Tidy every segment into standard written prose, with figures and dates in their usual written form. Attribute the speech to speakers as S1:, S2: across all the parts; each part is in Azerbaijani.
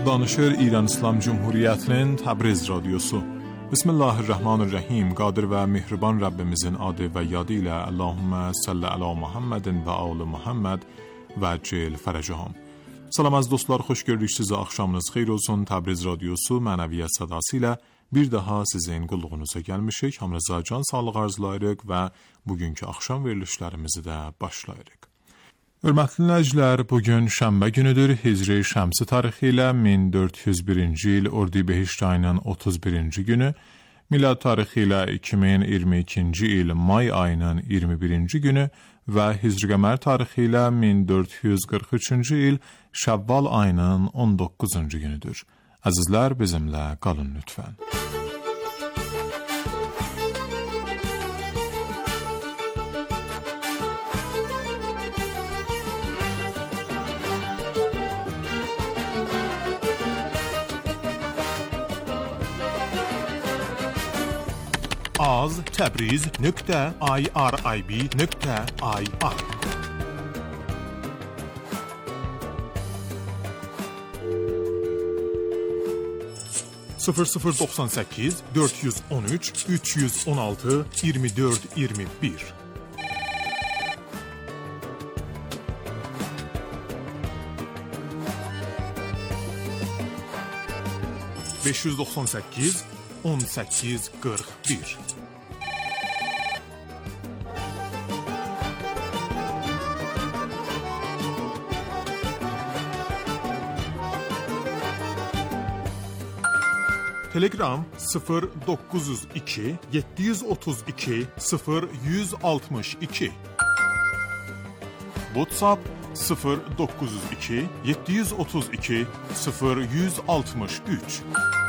S1: Danışır İran İslam Cumhuriyetinin Təbriz Radyosu. Bismillahirrahmanirrahim. Qadir və mehriban Rabbimizin adı və yadı ilə Allahümme salli ala Muhammedin və alı Muhammed və cil fərəcəhəm. Salam az dostlar, xoş gördük sizi. Axşamınız xeyir olsun. Təbriz Radyosu mənəviyyat sədası ilə bir daha sizin qulluğunuza gəlmişik. Hamınıza can sağlığı arzulayırıq və bugünkü axşam verilişlərimizi də başlayırıq. Hörmətli dinləyicilər, bugün şənbə günüdür. Hicri şəmsi tarixi ilə 1401-ci il Ordibehişt ayının 31-ci günü, milad tarixi ilə 2022-ci il may ayının 21-ci günü və Hicri qəmər tarixi ilə 1443-cü il Şəvval ayının 19-cu günüdür. Əzizlər, bizimlə qalın lütfən. az.tabriz.irib.ir 0098 413 316 24 21 598 18 41 Telegram 0902 732 0162 WhatsApp 0902 732 0163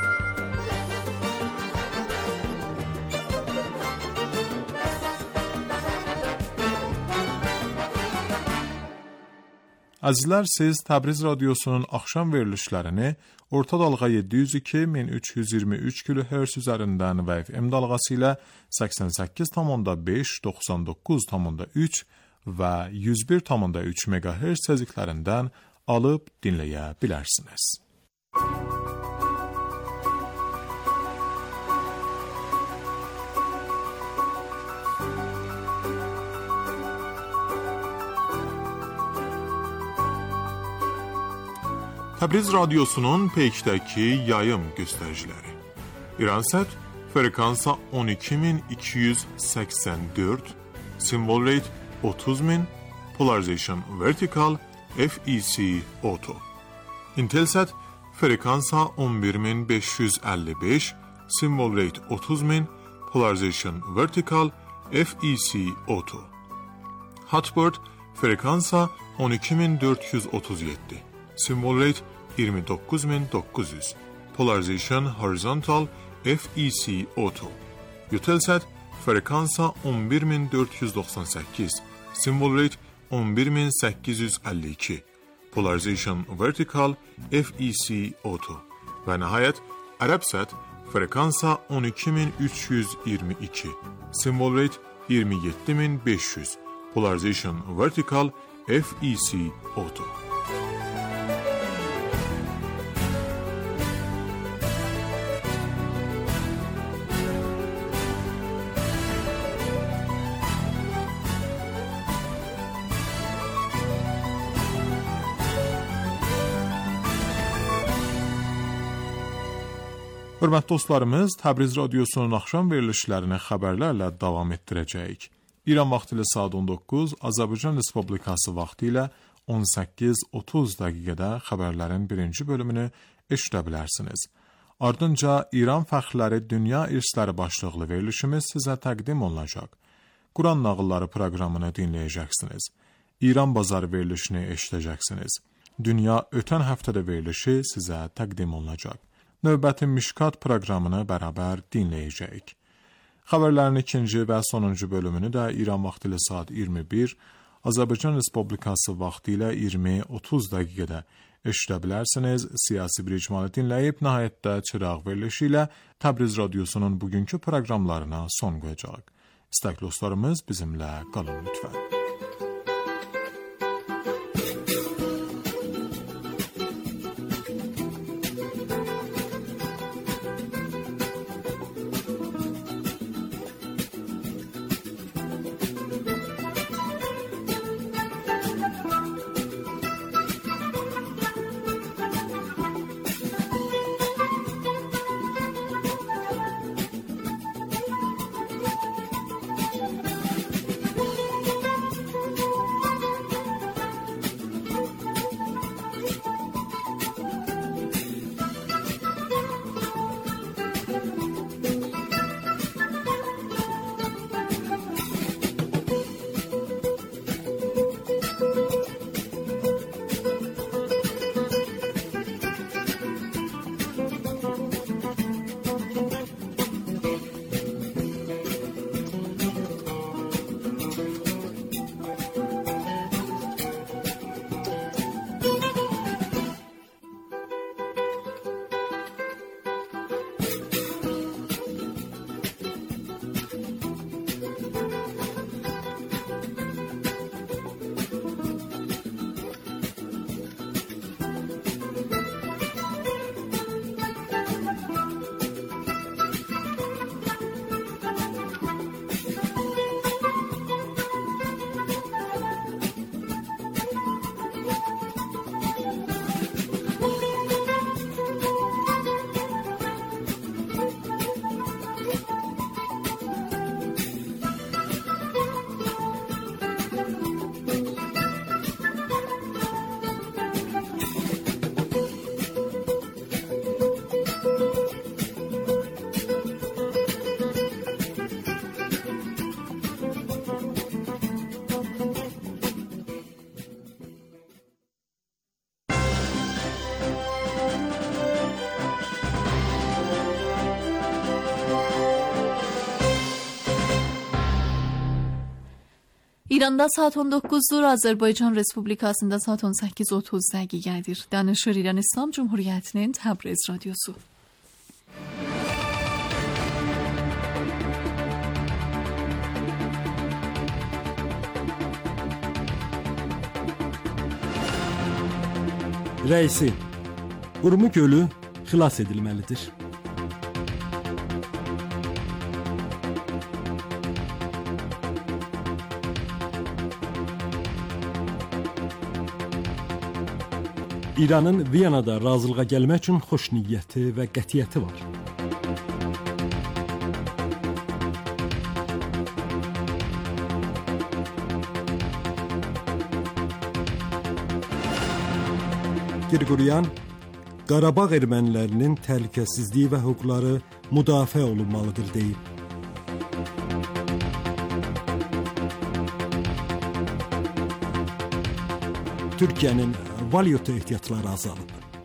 S1: Əzizlər, siz Təbriz Radyosunun axşam verilişlərini orta dalğa 702-1323 kHz üzərindən və FM dalğası ilə 88,5, 99,3 və 101,3 MHz tezliklərindən alıb dinləyə bilərsiniz. Təbriz Radyosunun peykdəki yayım göstəriciləri. İransat frekansa 12284, symbol rate 30000, polarization vertical, FEC auto. Intelsat frekansa 11555, symbol rate 30000, polarization vertical, FEC auto. Hotbird frekansa 12437, symbol rate 29900, polarization horizontal, FEC auto. Eutelsat frekansa 11498, symbol rate 11852, polarization vertical, FEC auto. Və nəhayət Arabsat frekansa 12322, symbol rate 27500, polarization vertical, FEC auto. Hörmətli dostlarımız, Təbriz Radyosunun axşam verilişlərini xəbərlərlə davam etdirəcəyik. İran vaxtı ilə saat 19, Azərbaycan Respublikası vaxtı ilə 18:30 dəqiqədə xəbərlərin birinci bölümünü eşidə bilərsiniz. Ardınca İran fəxrləri dünya irsləri başlıqlı verilişimiz sizə təqdim olunacaq. Quran nağılları proqramını dinləyəcəksiniz. İran bazarı verilişini eşidəcəksiniz. Dünya ötən həftədə verilişi sizə təqdim olunacaq. Növbəti Mişkat proqramını bərabər dinləyəcəyik. Xəbərlərin ikinci və sonuncu bölümünü də İran vaxtı ilə saat 21, Azərbaycan Respublikası vaxtı ilə 20:30 dəqiqədə eşidə bilərsiniz. Siyasi bir icmanı dinləyib, nəhayətdə çıraq verilişi ilə Təbriz Radyosunun bugünkü proqramlarına son qoyacaq. İstəkli dostlarımız bizimlə qalın lütfən.
S2: İranda saat 19'dur, Azərbaycan Respublikasında saat 18:30 dəqiqədir. Danışır İran İslam Cumhuriyyətinin Təbriz radiosu.
S3: Rəisi, Urmu gölü xilas edilməlidir. İranın Viyanada razılığa gəlmək üçün xoş niyyəti və qətiyyəti var. Qırğıryan, Qarabağ ermənilərinin təhlükəsizliyi və hüquqları müdafiə olunmalıdır deyib. Türkiyənin valyuta ehtiyatları azalıb.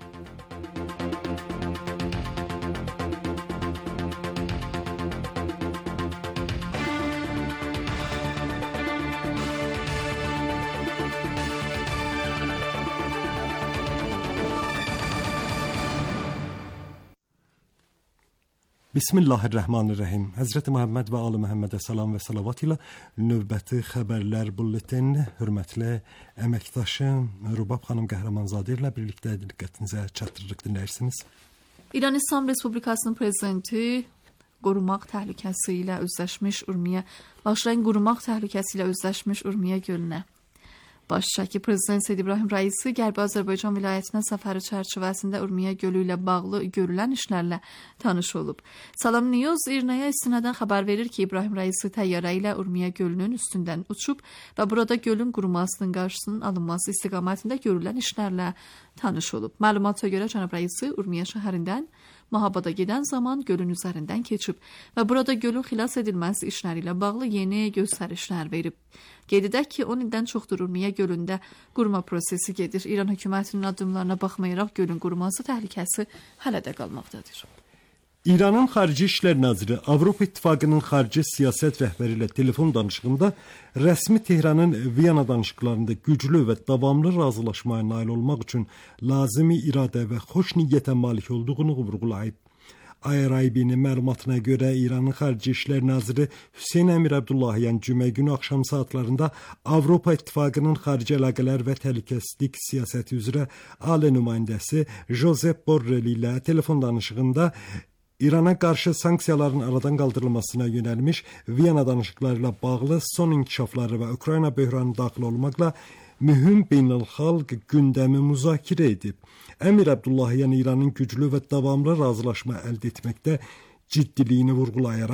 S3: Bismillahirrahmanirrahim. Həzrəti Məhəmməd və Ali Məhəmmədə salam və salavat ilə növbəti xəbərlər bulletinini hörmətli əməkdaşım Rubab xanım Qəhrəmanzadə ilə birlikdə diqqətinizə çatdırırıq, dinləyirsiniz.
S2: İran İslam Respublikasının prezidenti qurumaq təhlükəsi ilə üzləşmiş Urmiya, başlayın qurumaq təhlükəsi ilə üzləşmiş Urmiya gölünə. Başçaki Prezident Seyid İbrahim Raisi Qərbi Azərbaycan vilayətinə səfəri çərçivəsində Urmiya gölü ilə bağlı görülən işlərlə tanış olub. Salam News İRNA-ya istinadən xəbər verir ki, İbrahim Raisi təyyarə ilə Urmiya gölünün üstündən uçub və burada gölün qurumasının qarşısının alınması istiqamətində görülən işlərlə tanış olub. Məlumata görə cənab Raisi Urmiya şəhərindən Mahabada gedən zaman gölün üzərindən keçib və burada gölün xilas edilməsi işləri ilə bağlı yeni göstərişlər verib. Qeyd edək ki, 10 ildən çoxdur Urmiya gölündə quruma prosesi gedir. İran hökumətinin addımlarına baxmayaraq gölün quruması təhlükəsi hələ də qalmaqdadır.
S3: İranın Xarici İşlər Naziri Avropa İttifaqının xarici siyasət rəhbəri ilə telefon danışığında rəsmi Tehranın Viyana danışıqlarında güclü və davamlı razılaşmaya nail olmaq üçün lazımi iradə və xoş niyyətə malik olduğunu vurğulayıb. IRIB-nin məlumatına görə İranın Xarici İşlər Naziri Hüseyn Əmir Abdullahiyan cümə günü axşam saatlarında Avropa İttifaqının xarici əlaqələr və təhlükəsizlik siyasəti üzrə ali nümayəndəsi Josep Borrell ilə telefon danışığında İrana qarşı sanksiyaların aradan qaldırılmasına yönəlmiş Viyana danışıqları ilə bağlı son inkişafları və Ukrayna böhranı daxil olmaqla mühüm beynəlxalq gündəmi müzakirə edib. Əmir Abdullahiyan İranın güclü və davamlı razılaşma əldə etməkdə ciddiliyini vurğulayaraq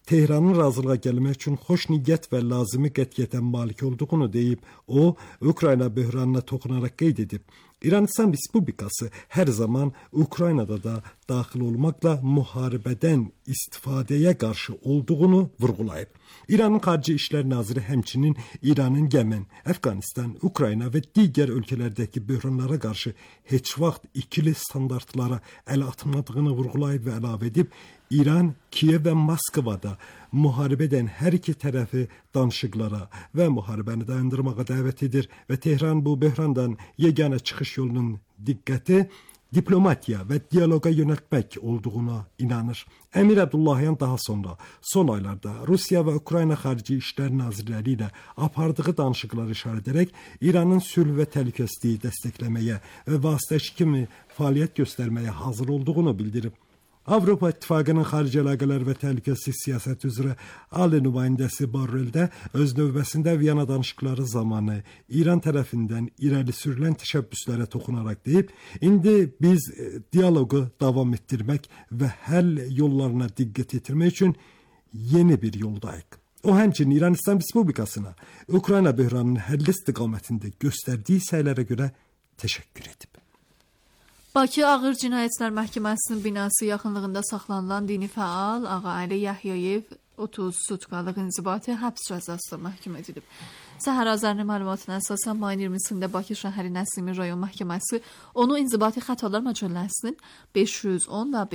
S3: Tehranın razılığa gəlmək üçün xoş niyyət və lazımi qətiyyətə malik olduğunu deyib, o, Ukrayna böhranına toxunaraq qeyd edib. İran-İslam Respublikası hər zaman Ukraynada da daxil olmaqla müharibədən istifadəyə qarşı olduğunu vurğulayıb. İranın Xarici İşlər Naziri həmçinin İranın Yemen, Əfqanistan, Ukrayna və digər ölkələrdəki böhranlara qarşı heç vaxt ikili standartlara əl atmadığını vurğulayıb və əlavə edib, İran, Kiyev və Moskvada müharibə edən hər iki tərəfi danışıqlara və müharibəni dayandırmağa dəvət edir və Tehran bu böhrandan yeganə çıxış yolunun diqqəti diplomatiya və dialoqa yönəltmək olduğuna inanır. Əmir Abdullahian daha sonra son aylarda Rusiya və Ukrayna Xarici İşlər Nazirləri ilə apardığı danışıqları işarə edərək İranın sülh və təhlükəsizliyi dəstəkləməyə və vasitəçi kimi fəaliyyət göstərməyə hazır olduğunu bildirib. Avropa İttifaqının xarici əlaqələr və təhlükəsizlik siyasəti üzrə ali nümayəndəsi Borrell də öz növbəsində Viyana danışıqları zamanı İran tərəfindən irəli sürülən təşəbbüslərə toxunaraq deyib, indi biz dialoqu davam etdirmək və həll yollarına diqqət yetirmək üçün yeni bir yoldayıq. O həmçinin İran-İslam Respublikasına Ukrayna böhranının həlli istiqamətində göstərdiyi səylərə görə təşəkkür edib.
S2: Bakı Ağır Cinayətlər Məhkəməsinin binası yaxınlığında saxlanılan dini fəal Ağa Əli Yahyayev 30 sutkalıq inzibati həbs cəzası məhkum edilib. Səhər Azərinin məlumatına əsasən mayın 20-sində Bakı şəhəri Nəsimi rayon məhkəməsi onu İnzibati Xətalar Məcəlləsinin 510 və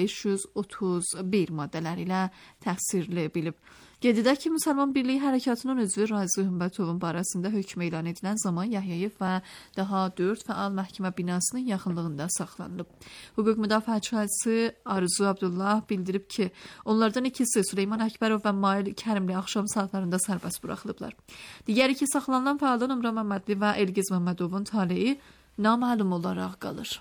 S2: 531 maddələri ilə təqsirli bilib. Qeyd edək ki, Müsəlman Birliyi Hərəkatının üzvü Razi Hümbətovun barəsində hökm elan edilən zaman Yahyayev və daha 4 fəal məhkəmə binasının yaxınlığında saxlanılıb. Hüquq müdafiəçisi Arzu Abdullah bildirib ki, onlardan ikisi Süleyman Əkbərov və Mail Kərimli axşam saatlarında sərbəst buraxılıblar. Digər iki saxlanılan fəaldan Ömrə Məmmədli və Elgiz Məmmədovun taleyi naməlum olaraq qalır.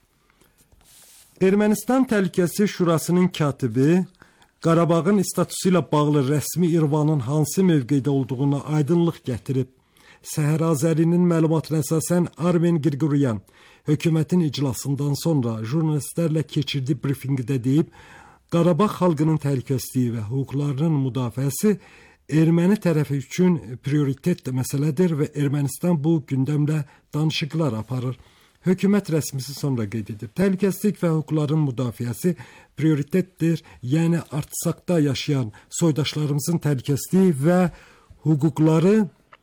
S3: Ermənistan Təhlükəsizlik Şurasının katibi Qarabağın statusu ilə bağlı rəsmi İrvanın hansı mövqedə olduğuna aydınlıq gətirib. Səhər Azərinin məlumatına əsasən Armen Qirquryan hökumətin iclasından sonra jurnalistlərlə keçirdiyi brifinqdə deyib, Qarabağ xalqının təhlükəsizliyi və hüquqlarının müdafiəsi erməni tərəfi üçün prioritet məsələdir və Ermənistan bu gündəmlə danışıqlar aparır. Hökumət rəsmisi sonra qeyd edib, təhlükəsizlik və hüquqların müdafiəsi prioritetdir, yəni Artsaqda yaşayan soydaşlarımızın təhlükəsizliyi və hüquqları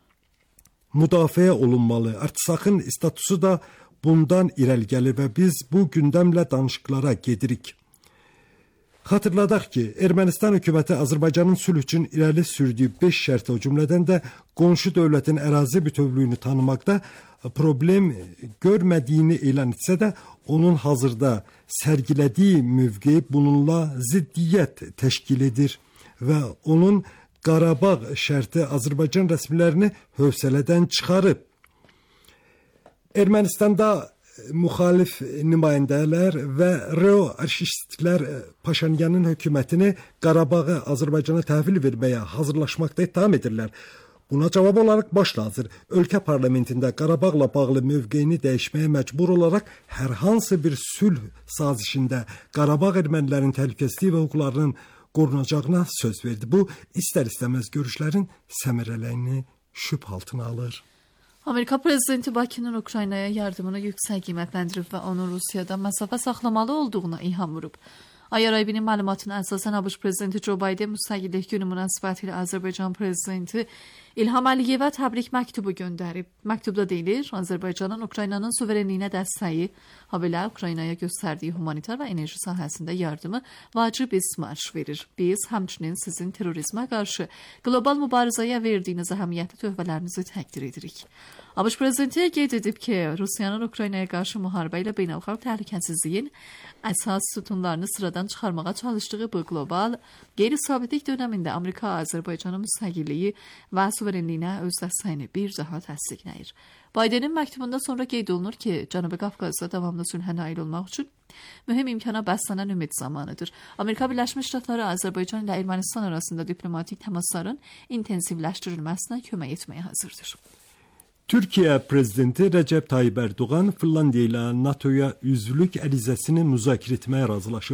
S3: müdafiə olunmalı. Artsaqın statusu da bundan irəli gəlir və biz bu gündəmlə danışıqlara gedirik. Xatırladaq ki, Ermənistan hökuməti Azərbaycanın sülh üçün irəli sürdüyü 5 şərtə, o cümlədən də qonşu dövlətin ərazi bütövlüyünü tanımaqda problem görmədiyini elan etsə də, onun hazırda sərgilədiyi mövqe bununla ziddiyyət təşkil edir və onun Qarabağ şərti Azərbaycan rəsmilərini hövsələdən çıxarıb. Ermənistanda müxalif nümayəndələr və reo arşistlər Paşinyanın hökumətini Qarabağı Azərbaycana təhvil verməyə hazırlaşmaqda ittiham edirlər. Buna cavab olaraq baş nazir ölkə parlamentində Qarabağla bağlı mövqeyini dəyişməyə məcbur olaraq hər hansı bir sülh sazişində Qarabağ ermənilərinin təhlükəsizliyi və hüquqlarının qorunacağına söz verdi. Bu, istər-istəməz görüşlərin səmərəliyini şübhə altına alır.
S2: Amerika prezidenti Bakının Ukraynaya yardımını yüksək qiymətləndirib və onun Rusiyada məsafə saxlamalı olduğuna ilham vurub. IRIB-nin məlumatına əsasən ABŞ prezidenti Joe Biden Müstəqillik günü münasibətilə Azərbaycan prezidenti İlham Əliyevə təbrik məktubu göndərib. Məktubda deyilir, Azərbaycanın Ukraynanın suverenliyinə dəstəyi, habelə Ukraynaya göstərdiyi humanitar və enerji sahəsində yardımı vacib ismarş verir. Biz həmçinin sizin terrorizmə qarşı qlobal mübarizəyə verdiyiniz əhəmiyyətli töhfələrinizi təqdir edirik. ABŞ prezidenti qeyd edib ki, Rusiyanın Ukraynaya qarşı müharibə ilə beynəlxalq təhlükəsizliyin əsas sütunlarını sıradan çıxarmağa çalışdığı bu qlobal qeyri-sabitlik dönəmində Amerika Azərbaycanın müstəqilliyi və suverenliyinə öz dəstəyini bir daha təsdiqləyir. Bidenin məktubunda sonra qeyd olunur ki, Cənubi Qafqazda davamlı sülhə nail olmaq üçün mühüm imkana bəslənən ümid zamanıdır. Amerika Birləşmiş Ştatları Azərbaycan ilə Ermənistan arasında diplomatik təmasların intensivləşdirilməsinə kömək etməyə hazırdır.
S3: Türkiyə prezidenti Rəcəb Tayyib Ərdoğan Finlandiya ilə NATOya üzvlük ərizəsini müzakirə etməyə razılaşıb.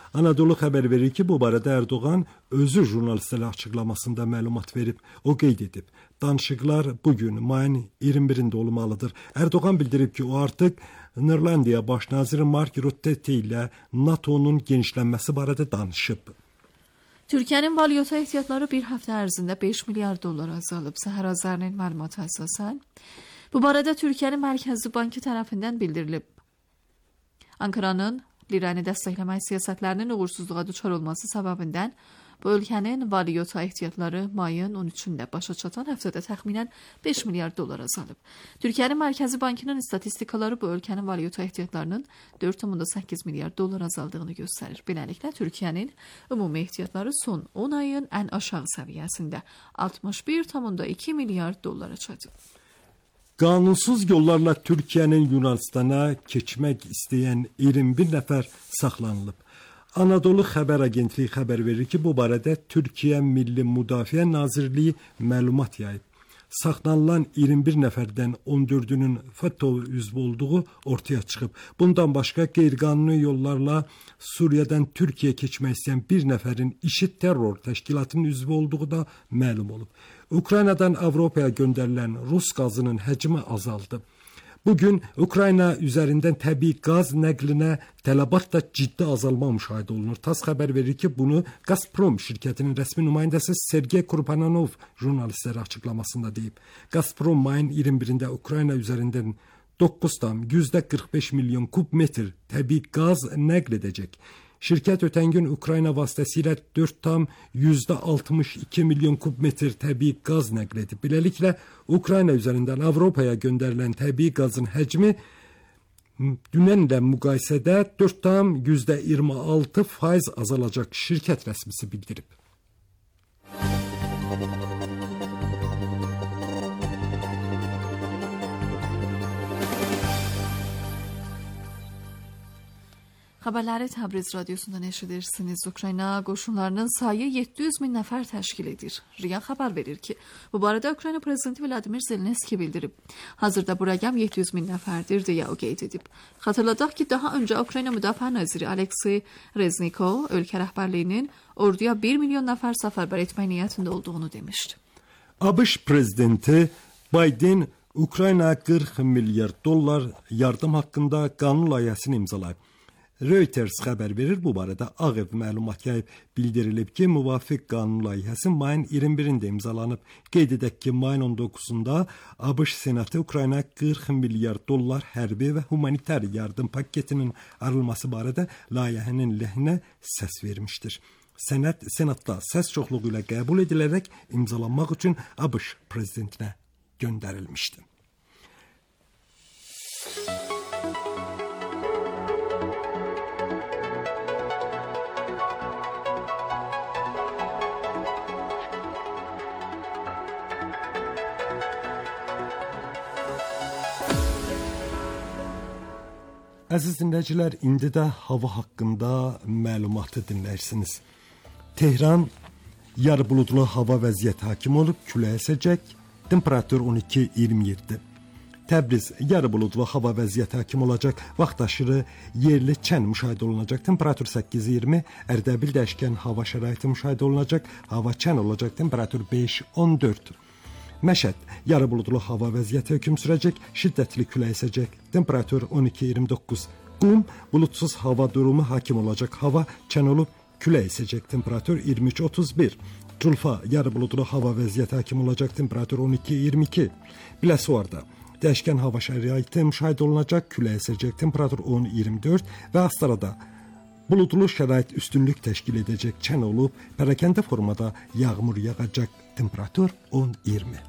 S3: Anadolu xəbər verir ki, bu barədə Erdoğan özü jurnalistlərə açıqlamasında məlumat verib. O qeyd edib, danışıqlar bugün mayın 21-də olmalıdır. Erdoğan bildirib ki, o artıq Niderlandiya baş naziri Mark Rutte ilə NATO'nun genişlənməsi barədə danışıb.
S2: Türkiyənin valyuta ehtiyatları bir həftə ərzində 5 milyar dollar azalıb. Səhər Azərinin məlumatı əsasən. Bu barədə Türkiyənin Mərkəzi Bankı tərəfindən bildirilib. Ankaranın liranı dəstəkləmək siyasətlərinin uğursuzluğa düçar olması səbəbindən bu ölkənin valyuta ehtiyatları mayın 13-də başa çatan həftədə təxminən 5 milyar dollar azalıb. Türkiyənin Mərkəzi Bankının statistikaları bu ölkənin valyuta ehtiyatlarının 4,8 milyar dollar azaldığını göstərir. Beləliklə, Türkiyənin ümumi ehtiyatları son 10 ayın ən aşağı səviyyəsində 61,2 milyar dollara çatıb.
S3: Qanunsuz yollarla Türkiyənin Yunanistana keçmək istəyən 21 nəfər saxlanılıb. Anadolu Xəbər Agentliyi xəbər verir ki, bu barədə Türkiyə Milli Müdafiə Nazirliyi məlumat yayıb. Saxlanılan 21 nəfərdən 14-ünün FETÖ üzvü olduğu ortaya çıxıb. Bundan başqa qeyri-qanuni yollarla Suriyadan Türkiyəyə keçmək istəyən bir nəfərin IŞİD terror təşkilatının üzvü olduğu da məlum olub. Ukraynadan Avropaya göndərilən Rus qazının həcmi azaldı. Bugün Ukrayna üzərindən təbii qaz nəqlinə tələbatda ciddi azalma müşahidə olunur. TASS xəbər verir ki, bunu Gazprom şirkətinin rəsmi nümayəndəsi Sergey Kurbanov jurnalistlərə açıqlamasında deyib. Gazprom mayın 21-də Ukrayna üzərindən 9,45 milyon kub metr təbii qaz nəql edəcək. Şirkət ötən gün Ukrayna vasitəsilə 4,62 milyon kub metr təbii qaz nəql edib. Beləliklə, Ukrayna üzərindən Avropaya göndərilən təbii qazın həcmi dünənlə müqayisədə 4,26% azalacaq, şirkət rəsmisi bildirib.
S2: Xəbərləri Təbriz radiosundan eşidirsiniz. Ukrayna qoşunlarının sayı 700 min nəfər təşkil edir. RIA xəbər verir ki, bu barədə Ukrayna prezidenti Vladimir Zelenski bildirib. Hazırda bu rəqəm 700 min nəfərdir deyə o qeyd edib. Xatırladaq ki, daha öncə Ukrayna Müdafiə naziri Aleksey Reznikov ölkə rəhbərliyinin orduya 1 milyon nəfər səfərbər etmək niyyətində olduğunu demişdi.
S3: ABŞ prezidenti Biden Ukraynaya 40 milyar dollar yardım haqqında qanun layihəsini imzalayıb. Reuters xəbər verir, bu barədə Ağ Ev məlumat yayıb. Bildirilib ki, müvafiq qanun layihəsi mayın 21-də imzalanıb. Qeyd edək ki, mayın 19-da ABŞ Senatı Ukraynaya 40 milyar dollar hərbi və humanitar yardım paketinin ayrılması barədə layihənin lehinə səs vermişdir. Sənəd Senatda səs çoxluğu ilə qəbul edilərək imzalanmaq üçün ABŞ prezidentinə göndərilmişdi. Əziz dinləyicilər, indi də hava haqqında məlumatı dinləyirsiniz. Tehran yarı buludlu hava vəziyyəti hakim olub, külək əsəcək, temperatur 12-27. Təbriz yarı buludlu hava vəziyyəti hakim olacaq, vaxt aşırı yerli çən müşahidə olunacaq, temperatur 8-20, Ərdəbil dəyişkən hava şəraiti müşahidə olunacaq, hava çən olacaq, temperatur 5-14. Məşəd yarı buludlu hava vəziyyəti hökm sürəcək, şiddətli külək əsəcək, temperatur 12-29. Qum buludsuz hava durumu hakim olacaq, hava çən olub, külək əsəcək, temperatur 23-31. Culfa yarı buludlu hava vəziyyəti hakim olacaq, temperatur 12-22. Biləsuvarda dəyişkən hava şəraiti müşahidə olunacaq, külək əsəcək, temperatur 10-24 və Astarada buludlu şərait üstünlük təşkil edəcək, çən olub, pərakəndə formada yağmur yağacaq, temperatur 10-20.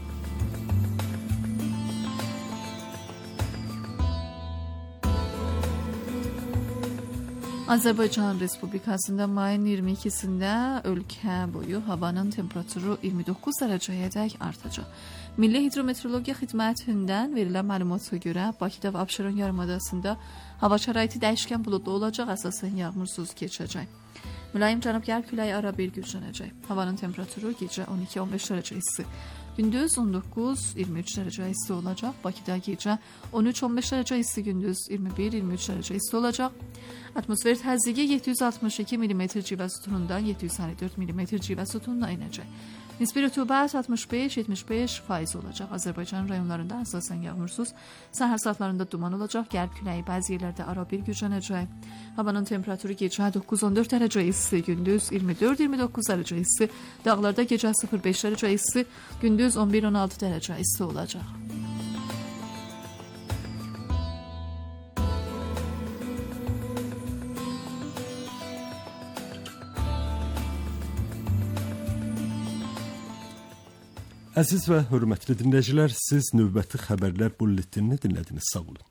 S2: Azərbaycan Respublikasında mayın 22-sində ölkə boyu havanın temperaturu 29 dərəcəyədək artacaq. Milli Hidrometeorologiya Xidmətindən verilən məlumata görə Bakıda və Abşeron yarımadasında hava şəraiti dəyişkən buludlu olacaq, əsasən yağmursuz keçəcək. Mülayim cənub-qərb küləyi ara bir güclənəcək. Havanın temperaturu gecə 12-15 dərəcə isti. gündüz 19-23 dərəcə isti olacaq. Bakıda gecə 13-15 dərəcə isti, gündüz 21-23 dərəcə isti olacaq. Atmosfer təzyiqi 762 mm civə sütunundan 754 mm civə sütununa enəcək. Nisbi rütubət 65-75% olacaq. Azərbaycan rayonlarında əsasən yağmursuz, səhər saatlarında duman olacaq, qərb küləyi bəzi yerlərdə arabir güclənəcək. Havanın temperaturu gecə 9-14 dərəcə isti, gündüz 24-29 dərəcə isti, dağlarda gecə 0-5 dərəcə isti, gündüz 11-16 dərəcə isti olacaq.
S3: Əziz və hörmətli dinləyicilər, siz növbəti xəbərlər bulletinini dinlədiniz. Sağ olun.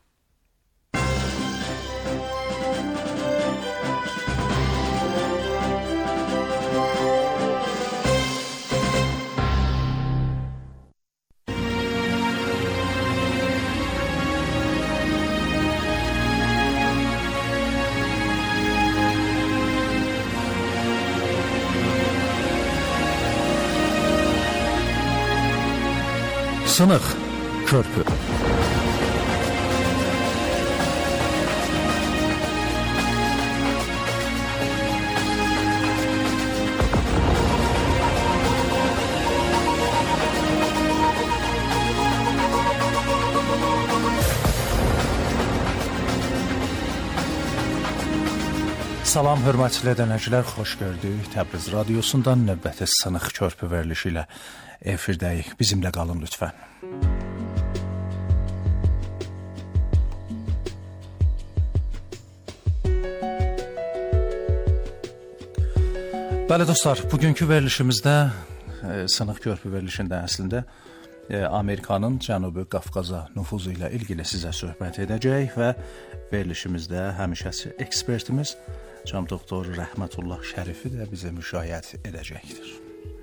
S4: Sınıq körpü. Salam hörmətli dinləyicilər, xoş gördük. Təbriz radiosundan növbəti Sınıq körpü verilişi ilə efirdəyik. Bizimlə qalın lütfən. Bəli dostlar, bugünkü verilişimizdə Sınıq körpü verilişində əslində Amerikanın Cənubi Qafqaza nüfuzu ilə ilgili sizə söhbət edəcək və verilişimizdə həmişəsi ekspertimiz Cənab Doktor Rəhmətullah Şərifi də bizə müşayiət edəcəkdir.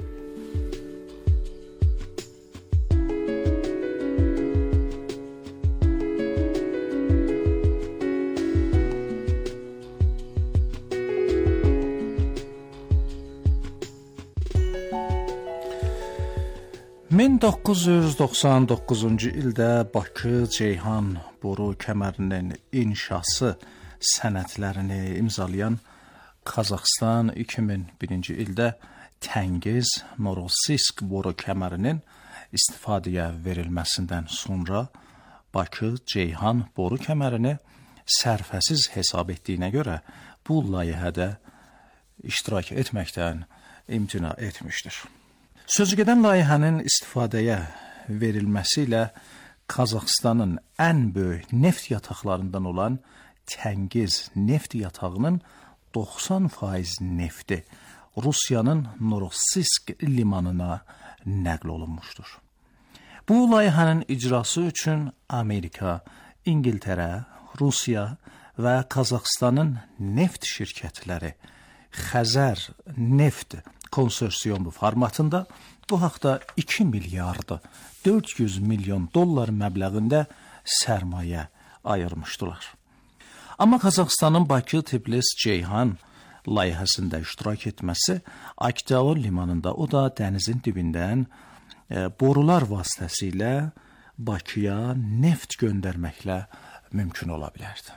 S4: ...1999-cu ildə Bakı-Ceyhan boru kəmərinin inşası sənədlərini imzalayan Qazaxıstan 2001-ci ildə Təngiz Novorossiysk boru kəmərinin istifadəyə verilməsindən sonra Bakı-Ceyhan boru kəmərini sərfəsiz hesab etdiyinə görə bu layihədə iştirak etməkdən imtina etmişdir. Sözügedən layihənin istifadəyə verilməsi ilə Qazaxıstanın ən böyük neft yataqlarından olan Təngiz neft yatağının 90% nefti Rusiyanın Novorossiysk limanına nəql olunmuşdur. Bu layihənin icrası üçün Amerika, İngiltərə, Rusiya və Qazaxıstanın neft şirkətləri Xəzər neft konsorsiumu formatında bu haqda 2 milyard 400 milyon dollar məbləğində sərmayə ayırmışdılar. Amma Qazaxıstanın Bakı-Tbilisi-Ceyhan layihəsində iştirak etməsi Aktau limanında, o da dənizin dibindən borular vasitəsilə Bakıya neft göndərməklə mümkün ola bilərdi.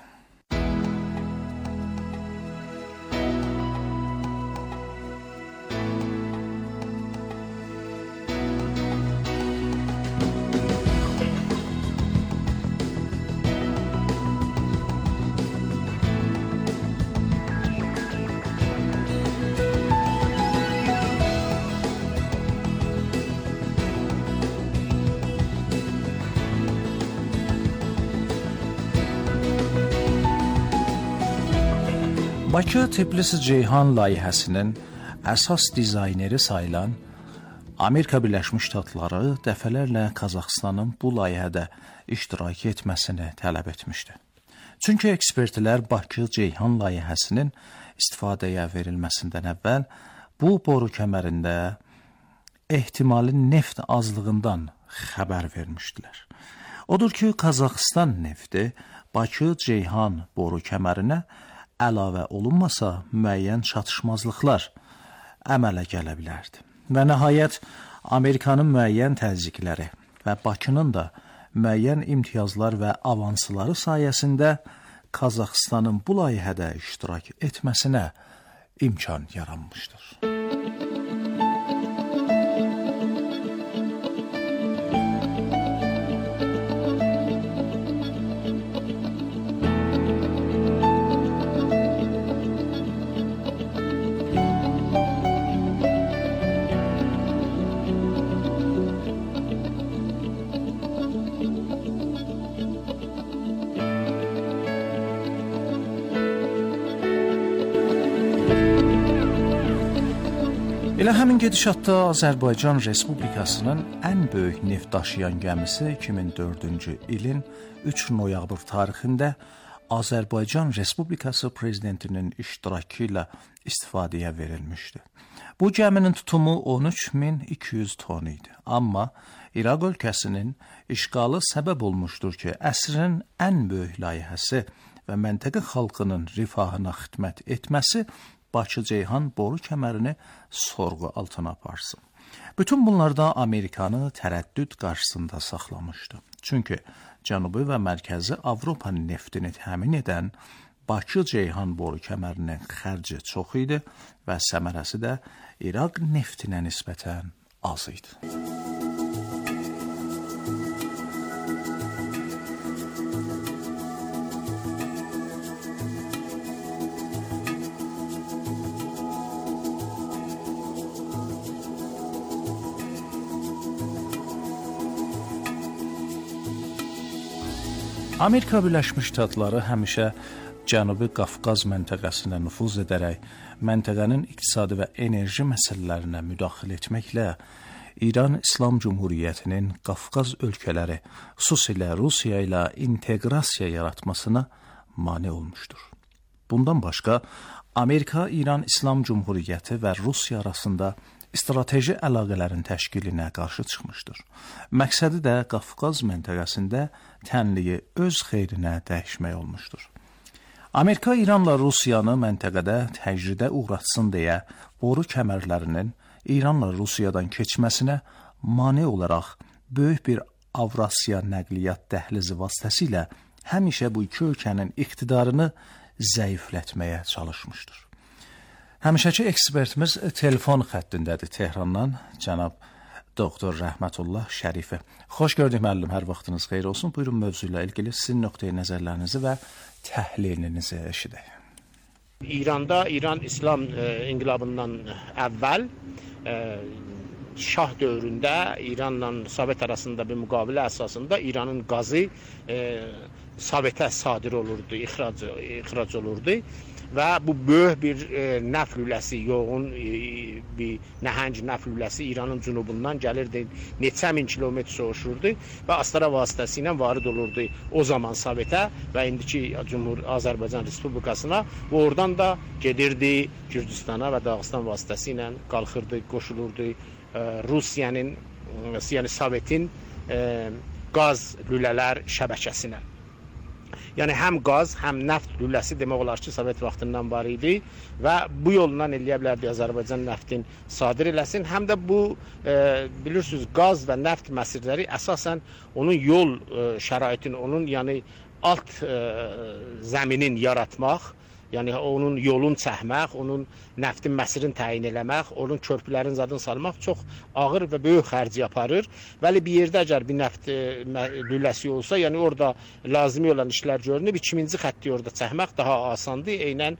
S4: Bakı-Tbilisi-Ceyhan layihəsinin əsas dizayneri sayılan Amerika Birləşmiş Ştatları dəfələrlə Qazaxıstanın bu layihədə iştirak etməsini tələb etmişdi. Çünki ekspertlər Bakı-Ceyhan layihəsinin istifadəyə verilməsindən əvvəl bu boru kəmərində ehtimali neft azlığından xəbər vermişdilər. Odur ki, Qazaxıstan nefti Bakı-Ceyhan boru kəmərinə əlavə olunmasa müəyyən çatışmazlıqlar əmələ gələ bilərdi. Və nəhayət Amerikanın müəyyən təzyiqləri və Bakının da müəyyən imtiyazlar və avansları sayəsində Qazaxıstanın bu layihədə iştirak etməsinə imkan yaranmışdır. Elə həmin gedişatda Azərbaycan Respublikasının ən böyük neft daşıyan gəmisi 2004-cü ilin 3 noyabr tarixində Azərbaycan Respublikası prezidentinin iştirakı ilə istifadəyə verilmişdi. Bu gəminin tutumu 13.200 ton idi. Amma İraq ölkəsinin işğalı səbəb olmuşdur ki, əsrin ən böyük layihəsi və məntəqə xalqının rifahına xidmət etməsi Bakı-Ceyhan boru kəmərini sorğu altına aparsın. Bütün bunlarda Amerikanı tərəddüd qarşısında saxlamışdı. Çünki Cənubi və Mərkəzi Avropa neftini təmin edən Bakı-Ceyhan boru kəmərinin xərci çox idi və səmərəsi də İraq neftinə nisbətən az idi. Amerika Birləşmiş Ştatları həmişə Cənubi Qafqaz məntəqəsinə nüfuz edərək məntəqənin iqtisadi və enerji məsələlərinə müdaxilə etməklə İran İslam Cümhuriyyətinin Qafqaz ölkələri, xüsusilə Rusiya ilə inteqrasiya yaratmasına mane olmuşdur. Bundan başqa, Amerika İran İslam Cümhuriyyəti və Rusiya arasında strateji əlaqələrin təşkilinə qarşı çıxmışdır. Məqsədi də Qafqaz məntəqəsində tənliyi öz xeyrinə dəyişmək olmuşdur. Amerika İranla Rusiyanı məntəqədə təcridə uğratsın deyə boru kəmərlərinin İranla Rusiyadan keçməsinə mane olaraq böyük bir Avrasiya nəqliyyat dəhlizi vasitəsilə həmişə bu iki ölkənin iqtidarını zəiflətməyə çalışmışdır. Həmişəki ekspertimiz telefon xəttindədir Tehrandan, cənab Doktor Rəhmətullah Şərifə. Xoş gördük müəllim, hər vaxtınız xeyir olsun. Buyurun mövzu ilə ilgili sizin nöqteyi nəzərlərinizi və təhlilinizi eşidək.
S5: İranda İran İslam inqilabından əvvəl Şah dövründə İranla Sovet arasında bir müqavilə əsasında İranın qazı Sovetə sadir olurdu, ixrac olurdu. Və bu böyük bir nəft lüləsi, yoğun bir nəhəng nəft lüləsi İranın cənubundan gəlirdi, neçə min kilometr soğuşurdu və Astara vasitəsilə varid olurdu o zaman Sovetə və indiki Azərbaycan Respublikasına və oradan da gedirdi Gürcüstana və Dağıstan vasitəsilə qalxırdı, qoşulurdu Rusiyanın, yəni Sovetin qaz lülələr şəbəkəsinə. Yəni həm qaz, həm neft lüləsi demək olar ki, Sovet vaxtından var idi və bu yolla eləyə bilərdi Azərbaycan neftin sadir eləsin. Həm də bu, bilirsiniz, qaz və neft məsirləri əsasən onun yol şəraitini, onun yəni alt zəminin yaratmaq, yəni onun yolun çəkmək, onun neftin məsirin təyin eləmək, onun körpülərin zadını salmaq çox ağır və böyük xərci aparır. Bəli, bir yerdə əgər bir neft lüləsi olsa, yəni orada lazımi olan işlər görünür, ikinci xətti orada çəkmək daha asandır, eynən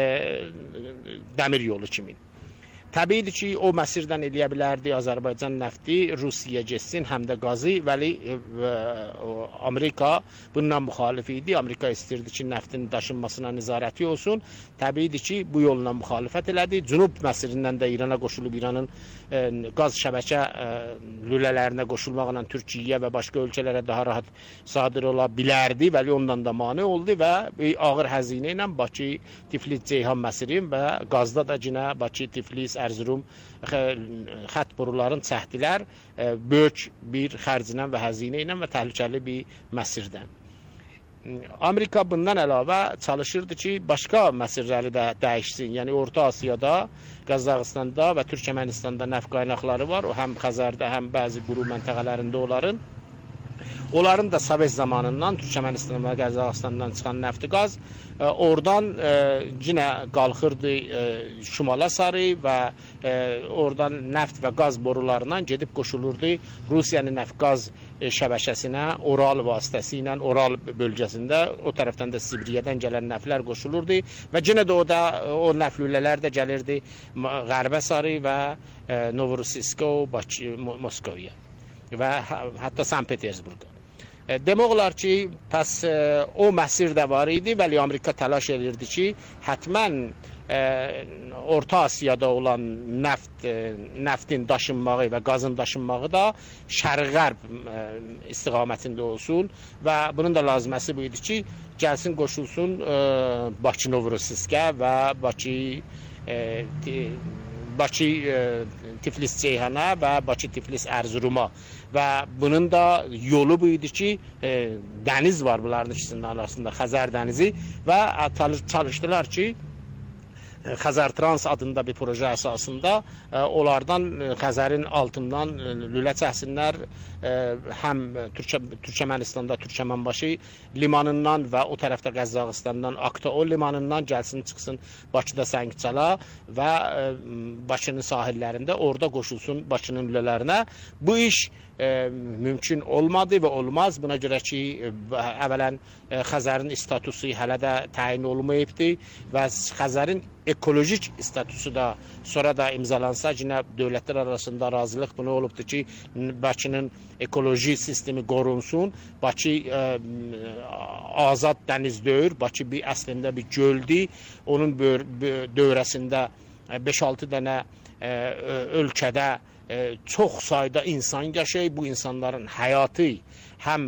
S5: dəmir yolu kimi. Təbiidir ki, o məsirdən eləyə bilərdi Azərbaycan nefti Rusiyaya getsin, həm də qazı, bəli Amerika bundan müxalif idi. Amerika istirdi ki, neftin daşınmasına nizarəti olsun. Təbiidir ki, bu yolla müxalifət elədi. Cənub məsirindən də İrana qoşulub İranın qaz şəbəkə lülələrinə qoşulmaqla Türkiyəyə və başqa ölkələrə daha rahat sadir ola bilərdi. Bəli, ondan da mane oldu və ağır həzinə ilə Bakı, Tiflis, Ceyhan məsiri və qazda da yenə Bakı, Tiflis, Erzurum xətt boruların çəkdilər böyük bir xərclə və həzinə ilə və təhlükəli bir məsirdən. Amerika bundan əlavə çalışırdı ki, başqa məsələləri də dəyişsin. Yəni Orta Asiyada, Qazaxıstanda və Türkmənistanda neft qaynaqları var. O həm Xəzərdə, həm bəzi quru məntəqələrində onların da Sovet zamanından Türkmənistan və Qazaxıstandan çıxan nefti qaz oradan yenə qalxırdı şimala sarı və oradan neft və qaz borularından gedib qoşulurdu Rusiyanın neft qaz şəbəkəsinə Oral vasitəsilə, Oral bölgəsində, o tərəfdən də Sibiriyadan gələn neftlər qoşulurdu və yenə də o neft lülələr də gəlirdi qərbə sarı və Novorossiysk, Bakı, Moskvaya və hətta Sankt Peterburqa. Demək olar ki, pəs o məsir də var idi, vəli Amerika təlaş edirdi ki, hətmən Orta Asiyada olan neftin daşınmağı və qazın daşınmağı da şərq-qərb istiqamətində olsun və bunun da laziməsi bu idi ki, gəlsin qoşulsun Bakı Novorossiyskə və Bakı Tiflis Ceyhana və Bakı Tiflis Ərzuruma və bunun da yolu bu idi ki, dəniz var bunların ikisinin arasında, Xəzər dənizi və çalışdılar ki, Xəzərtrans adında bir proje əsasında onlardan Xəzərin altından lülə çəksinlər, həm Türkmənistanda Türkmənbaşı limanından və o tərəfdə Qazaxıstandan Aktaol limanından gəlsin, çıxsın Bakıda Səngçala və Bakının sahillərində orada qoşulsun Bakının lülələrinə. Bu iş mümkün olmadı və olmaz. Buna görə ki, əvvələn Xəzərin statusu hələ də təyin olmayıbdı və Xəzərin ekolojik statusu da sonra da imzalansa, yine dövlətlər arasında razılıq bunu olubdur ki, Bakının ekoloji sistemi qorunsun. Bakı azad dəniz deyil, Bakı əslində bir göldür. Onun dövrəsində 5-6 dənə ölkədə çox sayda insan yaşayır. Bu insanların həyatı həm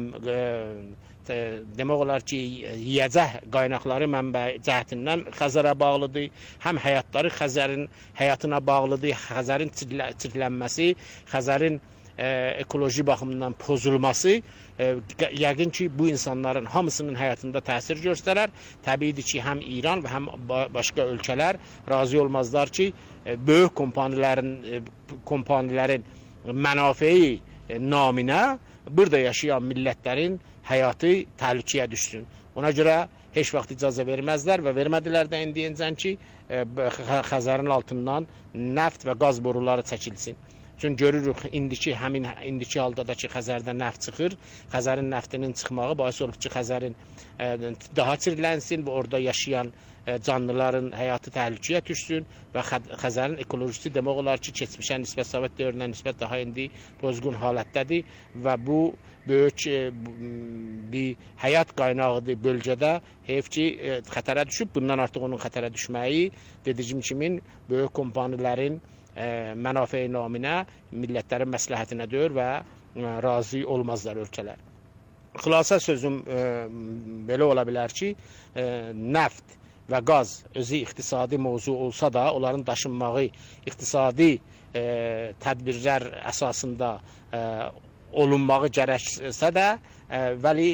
S5: demək olar ki, yiyəcək qaynaqları mənbə cəhətindən Xəzərə bağlıdır. Həm həyatları Xəzərin həyatına bağlıdır. Xəzərin çirklənməsi, Xəzərin ekoloji baxımından pozulması yəqin ki, bu insanların hamısının həyatında təsir göstərər. Təbiidir ki, həm İran və həm başqa ölkələr razı olmazlar ki, böyük kompanilərin mənafeyi naminə burada yaşayan millətlərin həyatı təhlükəyə düşsün. Ona görə heç vaxt icazə verməzlər və vermədilər də indiyəcən ki, Xəzərin altından neft və qaz boruları çəkilsin. Çünki görürük indiki halda da ki, Xəzərdə neft çıxır. Xəzərin neftinin çıxmağı bais olub ki, Xəzərin daha çirklənsin və orada yaşayan canlıların həyatı təhlükəyə düşsün və Xəzərin ekolojisi demək olar ki, keçmişə nisbət, Sovet dövrünə nisbət daha indi pozğun halətdədir və bu böyük bir həyat qaynağıdır bölgədə. Heyf ki, xətərə düşüb, bundan artıq onun xətərə düşməyi dediyim kimi böyük kompanilərin mənafeyi naminə millətlərin məsləhətinə deyir və razı olmazlar ölkələr. Xülasə sözüm belə ola bilər ki, neft və qaz özü iqtisadi mövzu olsa da, onların daşınmağı iqtisadi tədbirlər əsasında olunmağı gərəksə də, vəli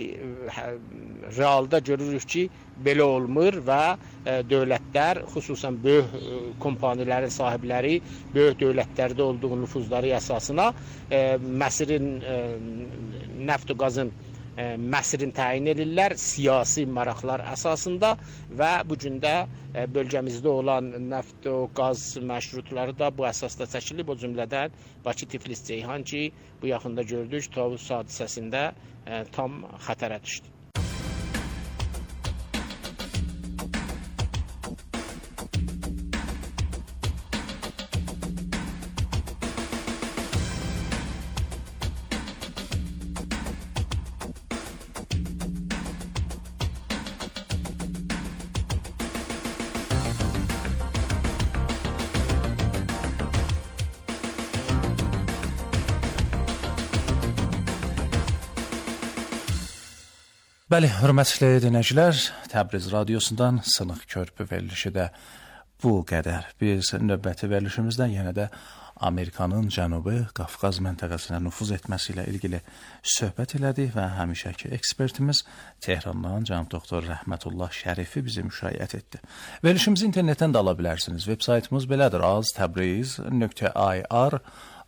S5: realda görürük ki, belə olmur və dövlətlər, xüsusən böyük kompanilərin sahibləri, böyük dövlətlərdə olduğu nüfuzları əsasına Məsirin, neft və qazın Məsirin təyin edirlər siyasi maraqlar əsasında və bu gün də bölgəmizdə olan neft və qaz məşrutları da bu əsasda çəkilib. O cümlədən Bakı Tiflis Ceyhan ki, bu yaxında gördük, Tovuz hadisəsində tam xətərə düşdü.
S4: Bəli, hörmətli dinləyicilər, Təbriz radiosundan Sınıq Körpü verilişi də bu qədər. Biz növbəti verilişimizdə yenə də Amerikanın Cənubi Qafqaz məntəqəsinə nüfuz etməsi ilə ilgili söhbət elədik və həmişəki ekspertimiz Tehrandan cənab doktor Rəhmətullah Şərifi bizi müşayiət etdi. Verilişimizi internetdən də ala bilərsiniz. Veb-saytımız belədir: aztabriz.ir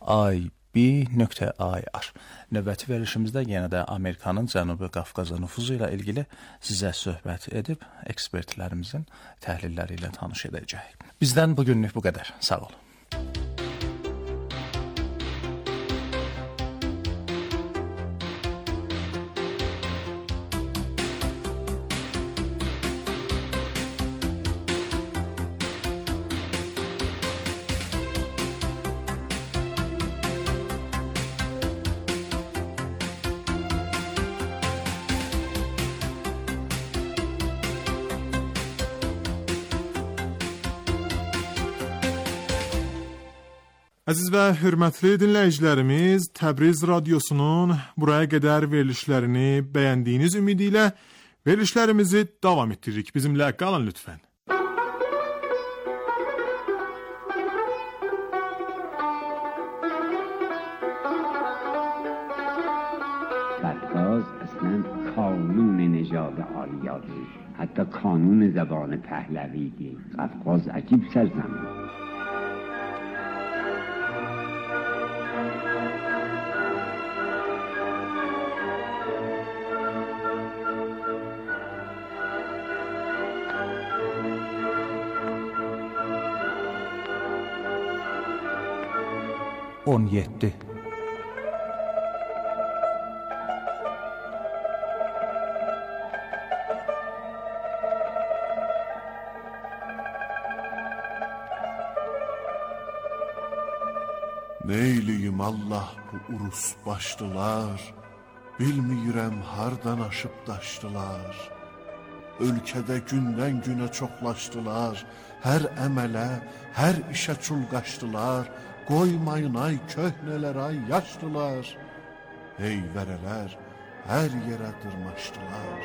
S4: ib.ir. Növbəti verilişimizdə yenə də Amerikanın Cənubi Qafqaza nüfuzu ilə ilgili sizə söhbət edib ekspertlərimizin təhlilləri ilə tanış edəcəyik. Bizdən bugünlük bu qədər. Sağ olun.
S1: Əziz və hörmətli dinləyicilərimiz, Təbriz radiosunun buraya qədər verilişlərini bəyəndiyiniz ümidi ilə verilişlərimizi davam etdiririk. Bizimlə qalın lütfən.
S6: قفقاز اصلا کانون نژاد آریاست، حتی کانون زبان پهلوی. قفقاز عجیب سرزمین.
S7: Neyliyim Allah bu urus başdılar, bilmirəm hardan aşıb daşdılar. Ölkədə gündən günə çoxlaşdılar, hər əmələ, hər işə çulqaşdılar. Qoymayın ay köhnələr ay yaşdılar, heyvərələr hər yerə dırmaşdılar.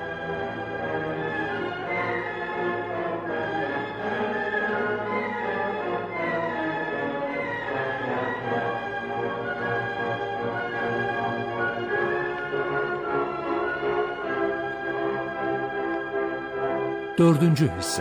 S4: Dördüncü hissə.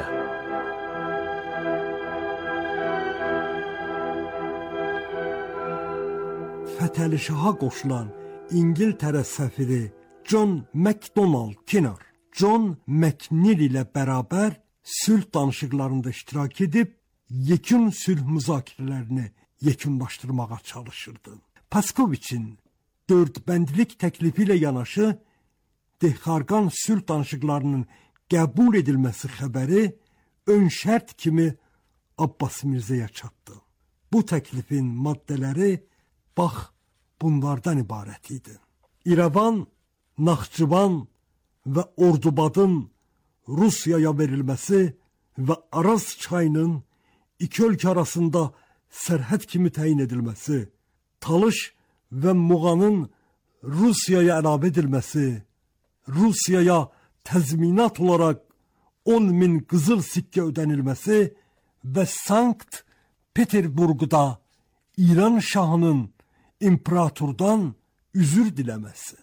S3: Fətəlişaha qoşulan İngiltərə səfiri John Macdonald Kinner, John McNeil ilə bərabər sülh danışıqlarında iştirak edib, yekun sülh müzakirələrini yekunlaşdırmağa çalışırdı. Paskoviçin dördbəndlik təklifi ilə yanaşı, Dehqarqan sülh danışıqlarının qəbul edilməsi xəbəri ön şərt kimi Abbas Mirzəyə çatdı. Bu təklifin maddələri bax bunlardan ibarət idi. İrəvan, Naxçıvan və Ordubadın Rusiyaya verilməsi və Araz çayının iki ölkə arasında sərhəd kimi təyin edilməsi, Talış və Muğanın Rusiyaya əlavə edilməsi, Rusiyaya təzminat olaraq 10.000 qızıl sikkə ödənilməsi və Sankt Peterburqda İran şahının imperatordan üzür diləməsi.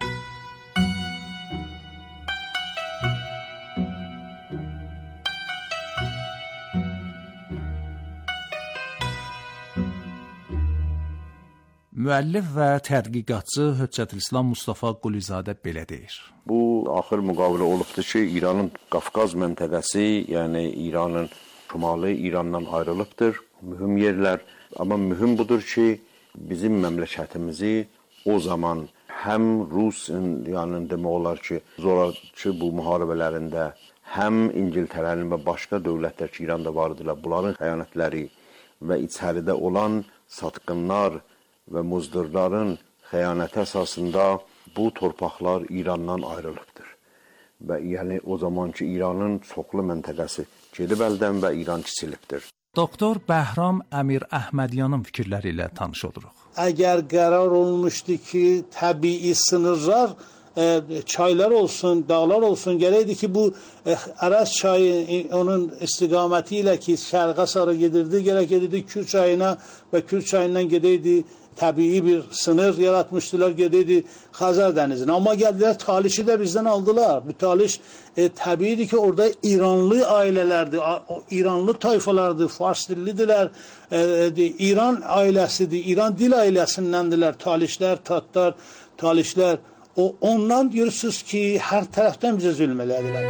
S4: Müəllif və tədqiqatçı Höccətülislam Mustafa Qulizadə belə deyir.
S8: Bu axır müqavilə olubdur ki, İranın Qafqaz məntəqəsi, yəni İranın şimalı İrandan ayrılıbdır. Mühüm yerlər, amma mühüm budur ki, bizim məmləkətimizi o zaman həm Rus, yəni demək olar ki, zorakı bu müharibələrində, həm İngiltərənin və başqa dövlətlər ki, İranda var idilər, bunların xəyanətləri və içəridə olan satqınlar və muzdurların xəyanəti əsasında bu torpaqlar İrandan ayrılıbdır. Və yəni o zamanki İranın çoxlu məntəqəsi gedib əldən və İran kiçilibdir.
S4: Doktor Bəhram Əmir Əhmədyanın fikirləri ilə tanış oluruq.
S9: Əgər qərar olmuşdu ki, təbii sınırlar çaylar olsun, dağlar olsun. Gereydi ki bu Aras çayı onun istiqaməti ki şərqə sarı gedirdi. Gerek edirdi Kür çayına ve Kür çayından gedeydi. Tabii bir sınır yaratmıştılar, gedeydi Xəzər dənizine. Ama geldiler Taliş'i de bizden aldılar. Bu Taliş tabiiydi ki orada İranlı ailelerdi, İranlı tayfalardı, Fars dillidiler, İran ailesidir, İran dil ailesindendiler. Talişler, Tatlar, Talişler. Ondan görürsünüz ki her taraftan bize zulmələdilər.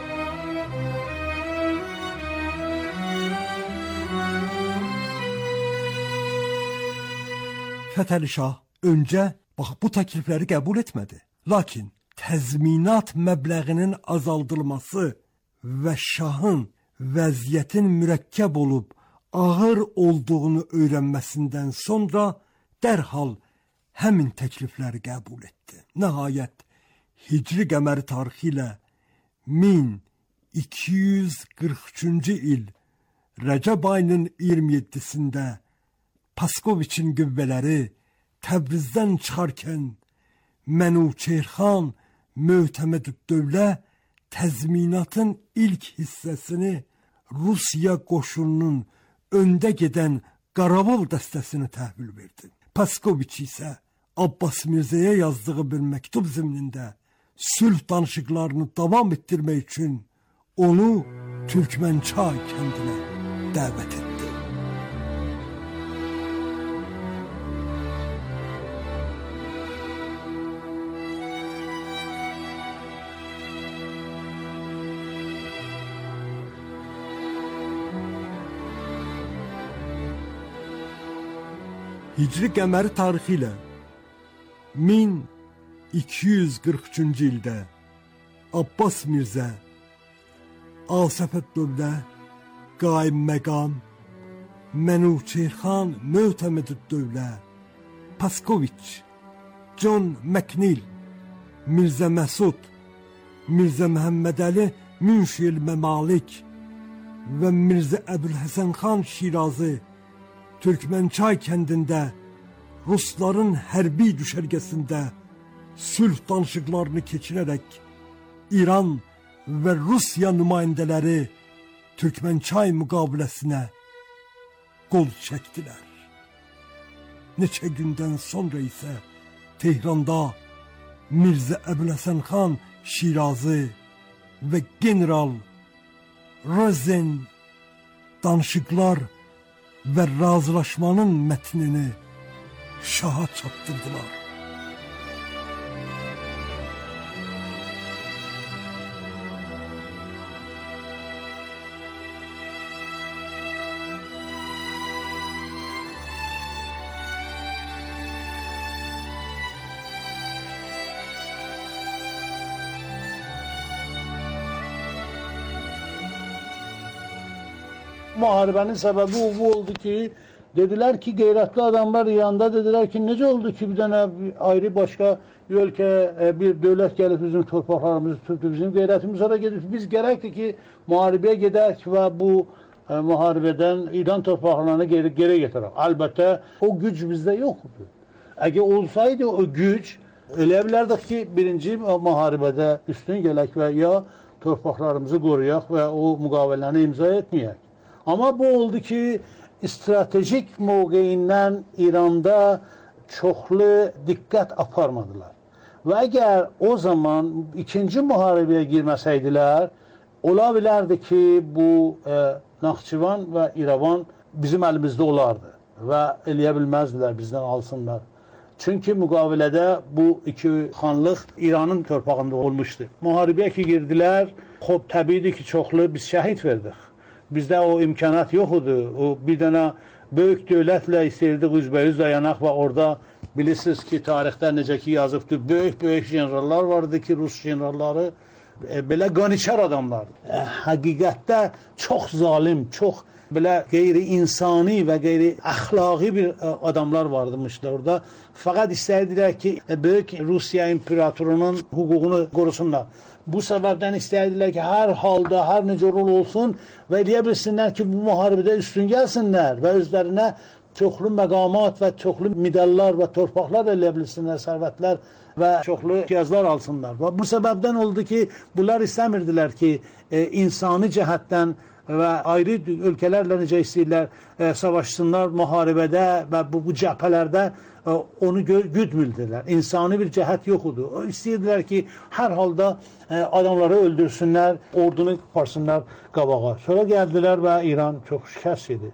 S3: Fətəli Şah öncə bu təklifləri qəbul etmədi. Lakin təzminat məbləğinin azaldılması və şahın vəziyyətin mürəkkəb olub ağır olduğunu öyrənməsindən sonra dərhal həmin təklifləri qəbul etdi. Nəhayət Hicri qəməri tarixi ilə 1243-cü il Rəcəb ayının 27-sində Paskoviçin qüvvələri Təbrizdən çıxarkən Mənuçerxan Möhtəmədüddövlə təzminatın ilk hissəsini Rusiya qoşununun öndə gedən Qaravol dəstəsinə təhvil verdi. Paskoviç isə Abbas Mirzəyə yazdığı bir məktub zimnində sülh danışıqlarını davam etdirmək üçün onu Türkmənçay kəndinə dəvət etdi. Hicri qəməri tarixi ilə 1243-cü ildə Abbas Mirzə, Asəfəddövlə, Qaim Məqam, Mənuçerxan Möhtəmədüddövlə, Paskoviç, John McNeil, Mirzə Məsud, Mirzə Məhəmmədəli Münşil Məmalik və Mirzə Əbülhəsən xan Şirazi Türkmənçay kəndində Rusların hərbi düşərgəsində sülh danışıqlarını keçirərək İran və Rusiya nümayəndələri Türkmənçay müqaviləsinə qol çəkdilər. Neçə gündən sonra isə Tehranda Mirzə Əbülhəsən xan Şirazi və general Rozen danışıqlar və razılaşmanın mətnini şaha çatdırdılar.
S9: Müharibənin səbəbi bu oldu ki, dediler ki qeyrətli adamlar İranda dediler ki necə oldu ki bir dənə ayrı başka ölkə bir dövlət gəlib bizim torpaqlarımızı tutdu, bizim qeyrətimiz ara gedib. Biz gərəkdir ki müharibəyə gedək və bu müharibədən İran torpaqlarını geri getirək. Əlbəttə o güc bizdə yoxdur. Əgər olsaydı o güc, elə bilərdik ki birinci müharibədə üstün gələk və ya torpaqlarımızı qoruyaq və o müqaviləni imza etməyək. Ama bu oldu ki stratejik mövqeyindən İranda çoxlu diqqət aparmadılar. Və əgər o zaman ikinci müharibəyə girməsəydilər, ola bilərdi ki bu Naxçıvan və İrəvan bizim əlimizdə olardı və eləyə bilməzdilər, bizdən alsınlar. Çünki müqavilədə bu iki xanlıq İranın torpağında olmuşdu. Müharibəyə ki girdilər, təbiidir ki çoxlu biz şəhid verdik. Bizdə o imkanat yoxudur. O bir dənə böyük dövlətlə istəyirdik üzbəyüz dayanaq və orada bilirsiniz ki tarixdə necə ki yazıbdır. Böyük generallar vardı ki Rus generalları belə qaniçər adamlardı. Həqiqətdə çox zalim, çox belə qeyri-insani və qeyri-əxlaqi bir adamlar vardımışlar orada. Fəqət istəyirdilər ki böyük Rusiya imperatorunun hüququnu qorusunlar. Bu səbəbdən istəyirdilər ki, hər halda, hər necə rol olsun və eləyə bilsinlər ki, bu müharibədə üstün gəlsinlər və özlərinə çoxlu məqamat və çoxlu medallar və torpaqlar əldə bilsinlər, sərvətlər və çoxlu ehtiyaclar alsınlar. Və bu səbəbdən oldu ki, bunlar istəmirdilər ki, insani cəhətdən və ayrı ölkələrlə necə istəyirlər savaşsınlar müharibədə və bu cəbhələrdə onu güdmürdülər. İnsani bir cəhət yox idi. İstəyirdilər ki, hər halda adamları öldürsünlər, ordunu aparsınlar qabağa. Sonra gəldilər və İran çox şikəst idi.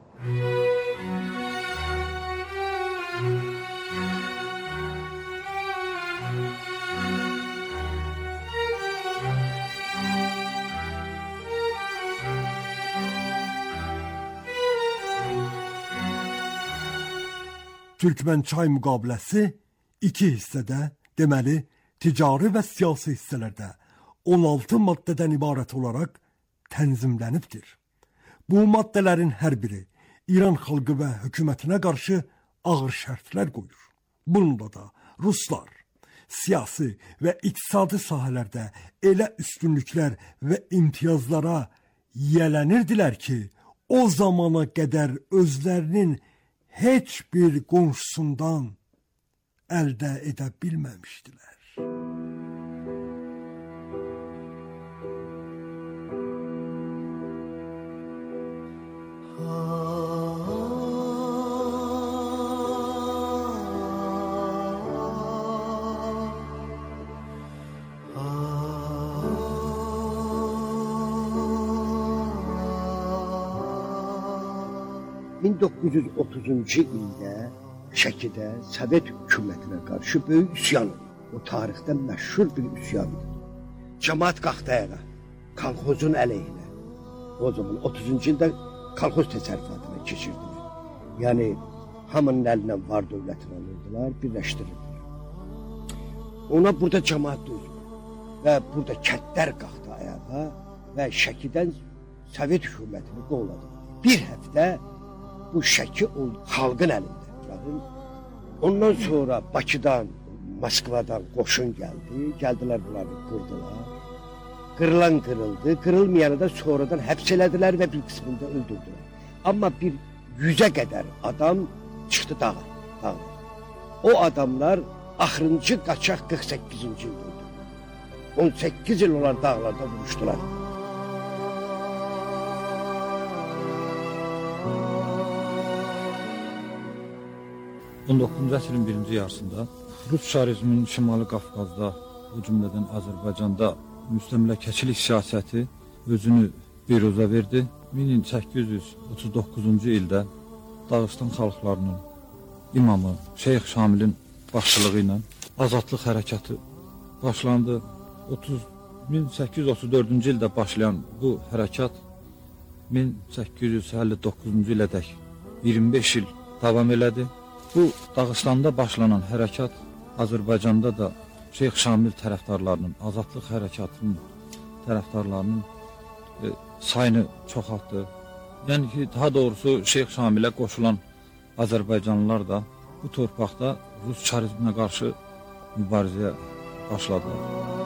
S3: Türkmençay müqaviləsi iki hissədə, deməli, ticari və siyasi hissələrdə 16 maddədən ibarət olaraq tənzimlənibdir. Bu maddələrin hər biri İran xalqı və hökumətinə qarşı ağır şərtlər qoyur. Bununla da Ruslar siyasi və iqtisadi sahələrdə elə üstünlüklər və imtiyazlara yiyələnirdilər ki, o zamana qədər özlərinin heç bir qonşusundan əldə edə bilməmişdilər.
S10: ...1930-cu ildə Şəkidə Sovet hökumətinə qarşı böyük üsyan oldu. O tarixdə məşhur bir üsyan idi. Cəmaət qalxdı ayağa, kolxozun əleyhinə. O zaman 30-cu ildə kolxoz təsərrüfatına keçirdilər. Yəni, hamının əlindən var dövlətini alırdılar, birləşdirirdilər. Ona burada cəmaət dözdü və burada kəndlər qalxdı ayağa və Şəkidən Sovet hökumətini qovladı. Bir həftə bu Şəki xalqın əlində. Ondan sonra Bakıdan, Moskvadan qoşun gəldi. Gəldilər bunları qırdılar. Qırılan qırıldı. Qırılmayanı da sonradan həbs elədilər və bir qismində öldürdülər. Amma bir 100-ə qədər adam çıxdı dağa. O adamlar axırıncı qaçaq 48-ci ildə öldürdülər. 18 il onlar dağlarda vuruşdular.
S11: ...19-cu əsrin birinci yarısında Rus şarizminin Şimali Qafqazda, o cümlədən Azərbaycanda müstəmləkəçilik siyasəti özünü biruzə verdi. 1839-cu ildə Dağıstan xalqlarının imamı Şeyx Şamilin başçılığı ilə azadlıq hərəkatı başlandı. 1834-cü ildə başlayan bu hərəkat 1859-cu ilədək 25 il davam elədi. Bu Dağıstanda başlanan hərəkat Azərbaycanda da Şeyx Şamil tərəfdarlarının, azadlıq hərəkatının tərəfdarlarının sayını çoxaltdı. Yəni ki, daha doğrusu Şeyx Şamilə qoşulan Azərbaycanlılar da bu torpaqda Rus çarizminə qarşı mübarizəyə başladılar.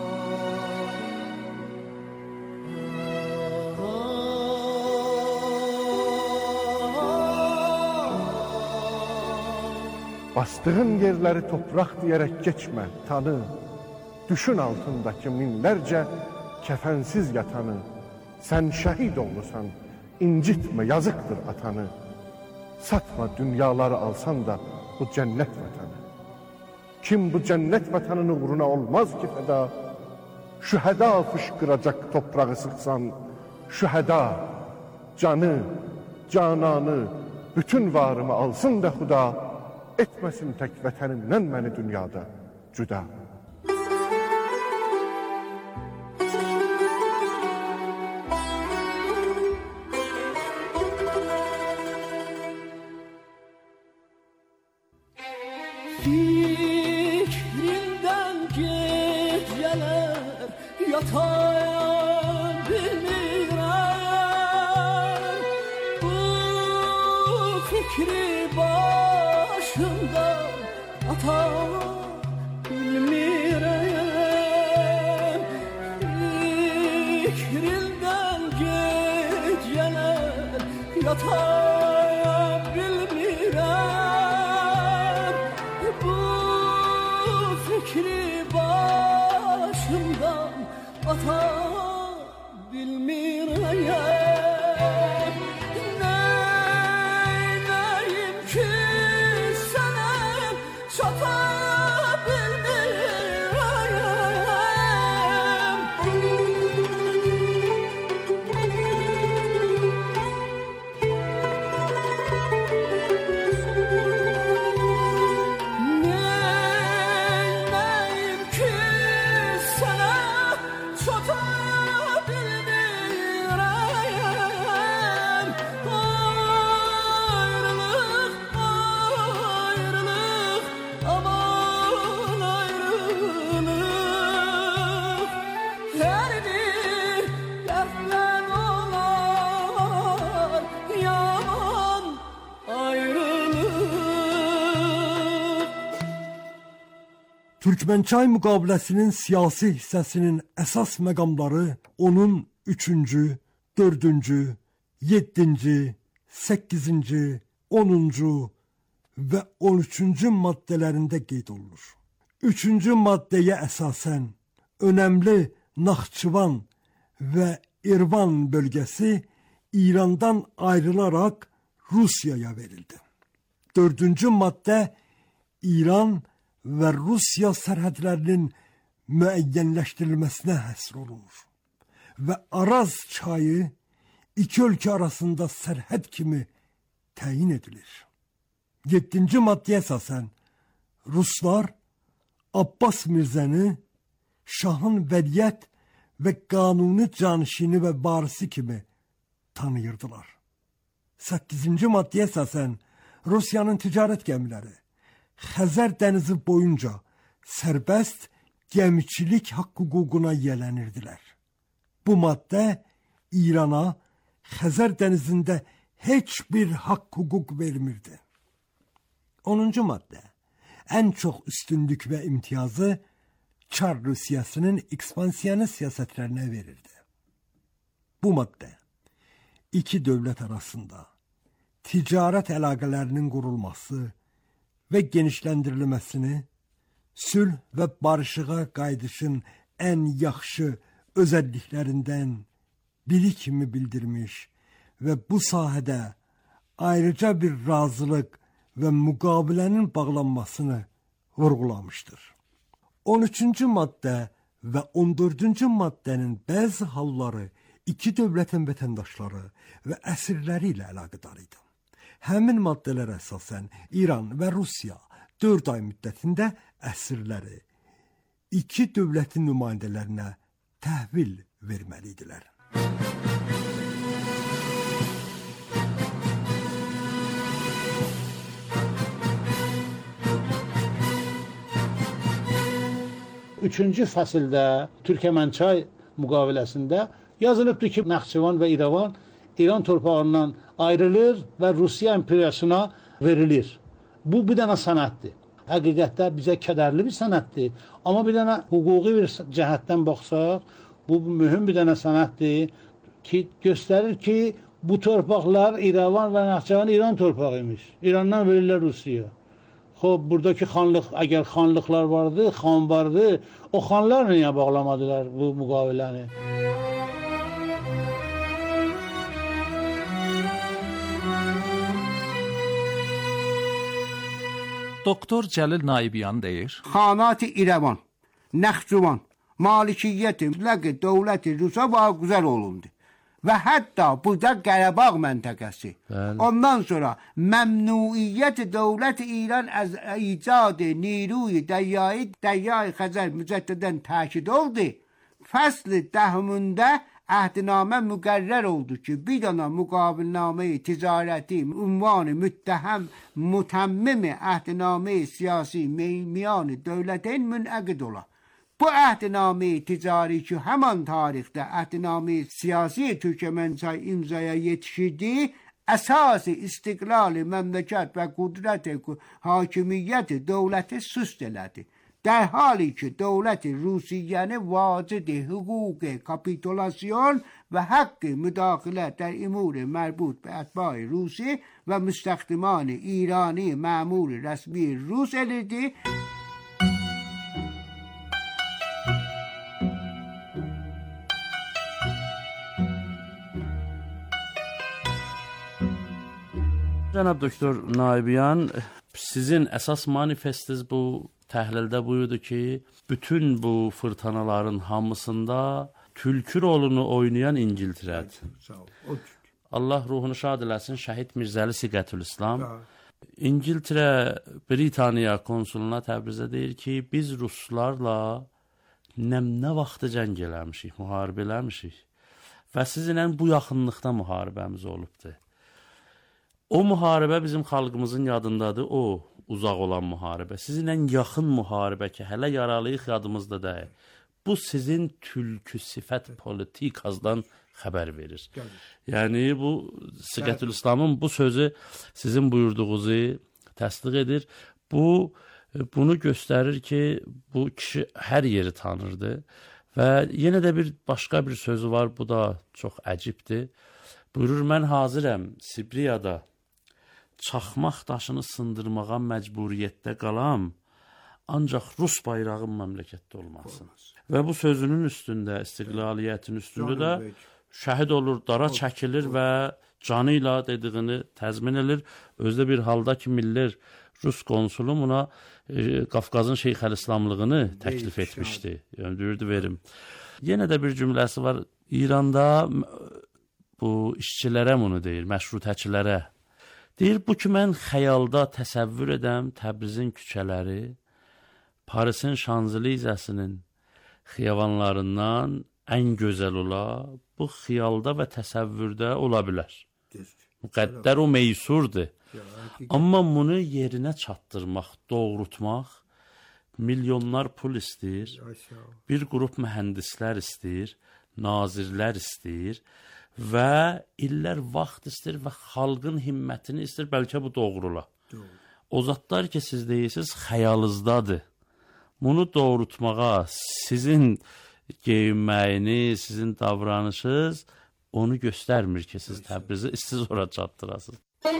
S7: Bastığın yerləri topraq deyərək geçmə, tanı. Düşün altındakı minlərcə kəfənsiz yatanı. Sən şəhid olmusan, incitmə, yazıqdır atanı. Satma dünyaları alsan da bu cənnət vətəni. Kim bu cənnət vətəninin uğruna olmaz ki fəda? Şühəda fışqıracaq toprağı sıxsan. Şühəda, canı, cananı, bütün varımı alsın da Xuda. Etməsin tək vətənimdən məni dünyada cüda.
S12: Fikrindən gecələr yatayam bilmirəm. Bu fikri başımdan ata bilmirəm. Fikrindən gecələr yatayam bilmirəm. çata
S3: Türkmençay müqaviləsinin siyasi hissəsinin əsas məqamları onun 3-cü, 4-cü, 7-ci, 8-ci, 10-cu və 13-cü maddələrində qeyd olunur. 3-cü maddəyə əsasən önəmli Naxçıvan və İrvan bölgəsi İrandan ayrılaraq Rusiyaya verildi. 4-cü maddə İran və Rusiya sərhədlərinin müəyyənləşdirilməsinə həsr olunur və Araz çayı iki ölkə arasında sərhəd kimi təyin edilir. 7-ci maddəyə əsasən Ruslar Abbas Mirzəni şahın vəliyyət və qanuni canişini və varisi kimi tanıyırdılar. 8-ci maddəyə əsasən Rusiyanın ticarət gəmiləri Xəzər dənizi boyunca sərbəst gəmiçilik haqq hüququna yiyələnirdilər. Bu maddə İrana Xəzər dənizində heç bir haqq hüquq vermirdi. 10-cu maddə ən çox üstünlük və imtiyazı Çar Rusiyasının ekspansiyonist siyasətlərinə verirdi. Bu maddə iki dövlət arasında ticarət əlaqələrinin qurulması və genişləndirilməsini, sülh və barışığa qayıdışın ən yaxşı özəlliklərindən biri kimi bildirmiş və bu sahədə ayrıca bir razılıq və müqavilənin bağlanmasını vurğulamışdır. 13-cü maddə və 14-cü maddənin bəzi halları iki dövlətin vətəndaşları və əsirləri ilə əlaqədar idi. Həmin maddələrə əsasən İran və Rusiya 4 ay müddətində əsirləri iki dövlətin nümayəndələrinə təhvil verməliydilər.
S9: Üçüncü fəsildə Türkmençay müqaviləsində yazılıbdır ki, Naxçıvan və İrəvan İran torpağından ayrılır və Rusiya imperiyasına verilir. Bu bir dənə sənəddir. Həqiqətdə bizə kədərli bir sənəddir. Amma bir dənə hüquqi bir cəhətdən baxsaq, bu mühüm bir dənə sənəddir ki, göstərir ki, bu torpaqlar İrəvan və Naxçıvan İran torpağıymış. İrandan verirlər Rusiyaya. Xoş, buradakı xanlıq, əgər xanlıqlar vardı, xan vardı, o xanlar niyə bağlamadılar bu müqaviləni?
S4: Doktor Cəlil Naibyan deyir:
S10: Xanat-ı İrəvan, Naxçıvan, malikiyyəti, mütləq dövləti Rusa vaqüzər olundu. Və hətta burada Qarabağ məntəqəsi. Ondan sonra məmnuiyyət dövlət İran az icad niruy dəryai Xəzər mücəddidən təkid oldu. Fəsl 10-də əhdnamə müqərrər oldu ki, bir dana müqavilnamə-i ticarəti ünvanı müttəhəm mütəmmimi əhdnamə-i siyasi miyan dövlətin münəqid ola. Bu əhdnamə-i ticari ki, həman tarixdə əhdnamə-i siyasi Türkmençay imzaya yetişirdi, əsas-ı istiqlal məmləkət və qudrət hakimiyyət dövləti süst elədi. در حالی که دولت روسیه واجد حقوق کاپیتولاسیون و حق مداخلت در امور مربوط به اتباع روسی و مستخدمان ایرانی مأمور رسمی روس الیدی.
S13: Cənab doktor Naibyan, Sizin əsas manifestiniz bu təhlildə buyurdu ki, bütün bu fırtınaların hamısında tülkü rolunu oynayan İngiltərədir. Allah ruhunu şad eləsin, Şəhid Mirzəli Siqətülislam. İngiltərə Britaniya konsuluna Təbrizə deyir ki, biz ruslarla nə vaxtı cəng eləmişik, müharibə eləmişik və sizinlə bu yaxınlıqda müharibəmiz olubdur. O müharibə bizim xalqımızın yadındadır, o uzaq olan müharibə. Sizinlə yaxın müharibə ki, hələ yaralıyıq yadımızda deyil. Bu sizin tülkü sifət politikazdan xəbər verir. Yəni, bu Siqətülislamın bu sözü sizin buyurduğunuzu təsdiq edir. Bunu göstərir ki, bu kişi hər yeri tanırdı və yenə də başqa bir sözü var, bu da çox əcibdir. Buyurur, mən hazırəm Sibriyada çaxmaq daşını sındırmağa məcburiyyətdə qalam, ancaq Rus bayrağın məmləkətdə olmasın. Və bu sözünün üstündə, istiqlaliyyətin üstündə də şəhid olur, dara çəkilir və canı ilə dediyini təzmin edir. Özdə bir halda ki, Miller Rus konsulu buna Qafqazın Şeyx Əl-İslamlığını təklif etmişdi. Yəni, deyirdi, verim. Yenə də bir cümləsi var. İranda bu işçilərə bunu deyir, məşrutəçilərə. Deyir, bu ki, mən xəyalda təsəvvür edəm Təbrizin küçələri, Parisin Şanzəlizəsinin xiyavanlarından ən gözəl ola, bu xiyalda və təsəvvürdə ola bilər. Müqəddər o meysurdur. Amma bunu yerinə çatdırmaq, doğrultmaq milyonlar pul istəyir, bir qrup mühəndislər istəyir, nazirlər istəyir və illər vaxt istəyir və xalqın himmətini istəyir, bəlkə bu doğrula. O zatlar ki, siz deyirsiniz, xəyalınızdadır. Bunu doğrultmağa sizin geyinməyini, sizin davranışınız onu göstərmir ki, siz Təbrizi siz ora çatdırasınız.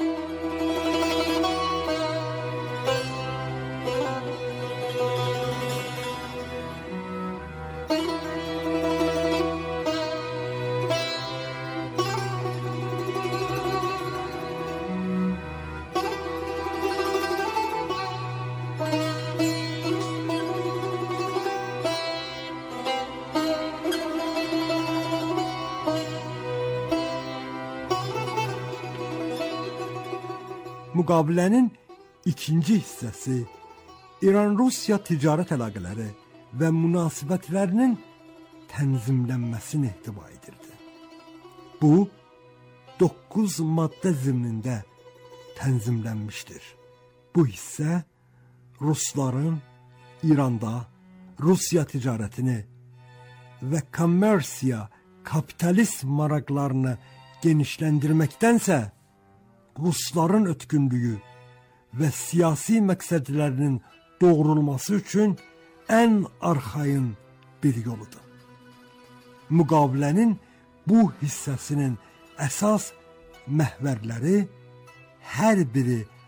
S3: Müqavilənin ikinci hissəsi İran-Rusiya ticarət əlaqələri və münasibətlərinin tənzimlənməsini ehtiva edirdi. Bu, 9 maddə zimnində tənzimlənmişdir. Bu hissə Rusların İranda Rusiya ticarətini və kommersiya, kapitalist maraqlarını genişləndirməkdənsə, Rusların ötkünlüyü və siyasi məqsədlərinin doğrulması üçün ən arxayın bir yoludur. Müqavilənin bu hissəsinin əsas məhvərləri hər biri